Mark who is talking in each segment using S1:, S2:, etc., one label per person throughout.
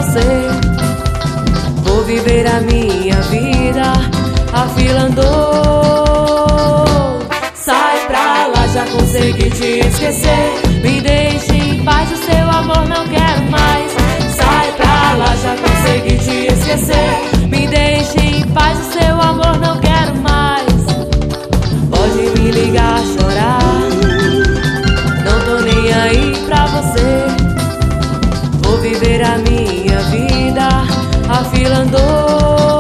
S1: você. Vou viver a minha vida, a fila andou. Sai pra lá, já consegui te esquecer. Me deixe em paz, o seu amor não quero mais. Sai pra lá, já consegui te esquecer. Me deixe em paz, o seu amor não quero mais. Pode me ligar, chorar, não tô nem aí pra você. Vou viver a minha vida, a fila andou.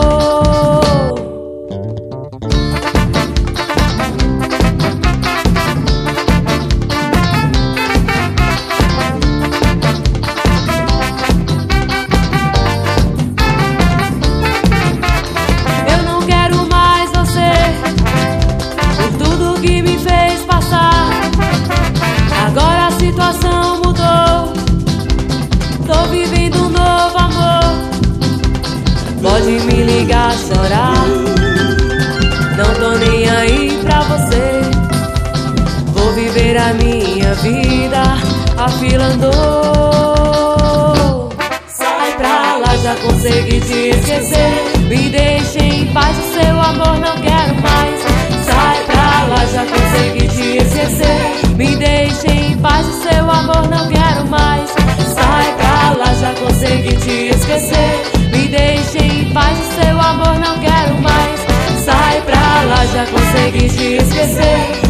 S1: Pode me ligar, chorar, não tô nem aí pra você. Vou viver a minha vida, a fila andou. Sai pra lá, já consegui te esquecer. Me deixe em paz, o seu amor não quero mais. Sai pra lá, já consegui te esquecer. Me deixe em paz, o seu amor não quero mais. Sai pra lá, já consegui te esquecer. Me deixe em paz, o seu amor não quero mais. Sai pra lá, já consegui te esquecer.